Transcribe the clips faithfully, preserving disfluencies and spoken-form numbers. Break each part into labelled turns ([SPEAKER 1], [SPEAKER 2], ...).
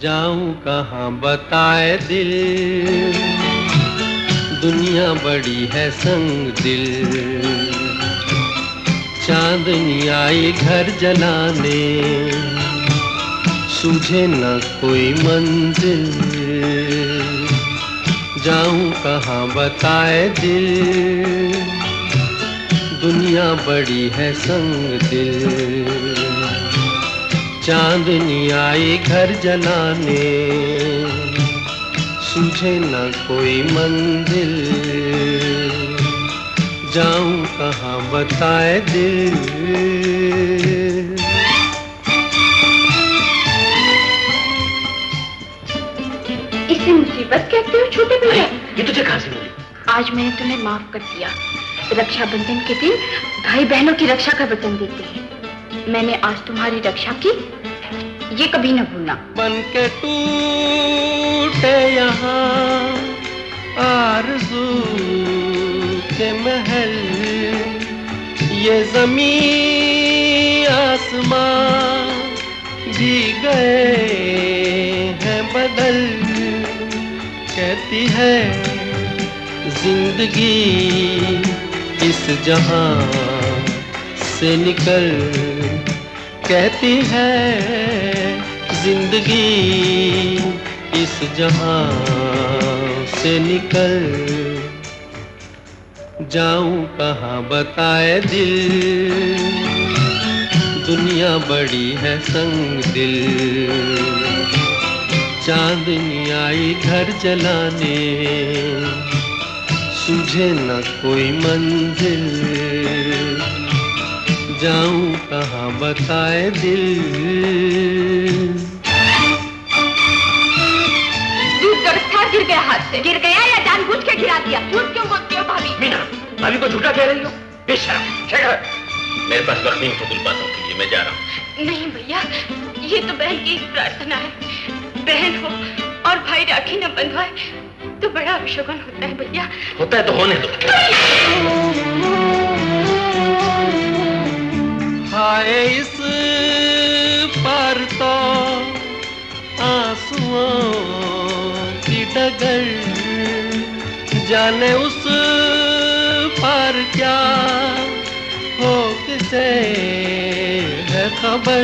[SPEAKER 1] जाऊं कहाँ बताए दिल, दुनिया बड़ी है संग दिल। चांदनी आई घर जलाने, सूझे न कोई मंजिल। जाऊं कहाँ बताए दिल, दुनिया बड़ी है संग दिल। चांदनी आई घर जलाने, सूझे न कोई मंजिल। जाऊं कहाँ बताए दिल।
[SPEAKER 2] इसे मुसीबत कहते हो छोटे भैया?
[SPEAKER 3] ये तुझे कहाँ से मिली?
[SPEAKER 2] आज मैंने तुम्हें माफ कर दिया। रक्षाबंधन के दिन भाई बहनों की रक्षा का वचन देते हैं। मैंने आज तुम्हारी रक्षा की, ये कभी न भूलना।
[SPEAKER 1] बन के टूटे यहाँ आरज़ू के महल, ये ज़मीन आसमां भी गए हैं बदल। कहती है जिंदगी इस जहां से निकल, कहती है जिंदगी इस जहां से निकल। जाऊं कहाँ बताए दिल, दुनिया बड़ी है संग दिल। चांदनी आई घर जलाने, सूझे न कोई मंजिल। जाऊं कहाँ बताए दिल।
[SPEAKER 2] दूध गरस्था गिर गया हाथ से। गिर गया या जानबूझ के गिरा दिया? झूठ क्यों बोलती हो भाभी?
[SPEAKER 3] मीना, भाभी को झूठा कह रही हो? बेशर्म। मेरे पास वक्त नहीं फजूल बातों के लिए, मैं जा रहा हूँ।
[SPEAKER 2] नहीं भैया, ये तो बहन की प्रार्थना है। बहन हो और भाई राखी न बंधवाए तो बड़ा अपशगुन होता है भैया।
[SPEAKER 3] होता है तो होने दो।
[SPEAKER 1] हाय इस पार तो आंसुओं की डगर, जाने उस पार क्या हो किसे है खबर।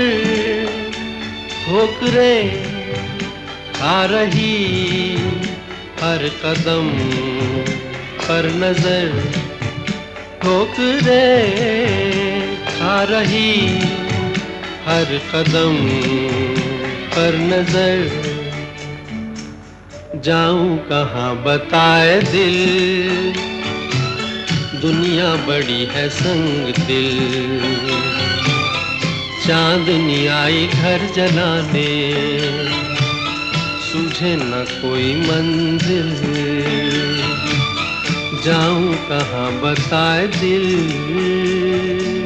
[SPEAKER 1] ठोकरे आ रही हर कदम पर नजर, ठोकरे आ रही हर कदम पर नजर। जाऊं कहाँ बताए दिल, दुनिया बड़ी है संग दिल। चांदनी आई घर जलाने, सूझे न कोई मंजिल। जाऊं कहाँ बताए दिल।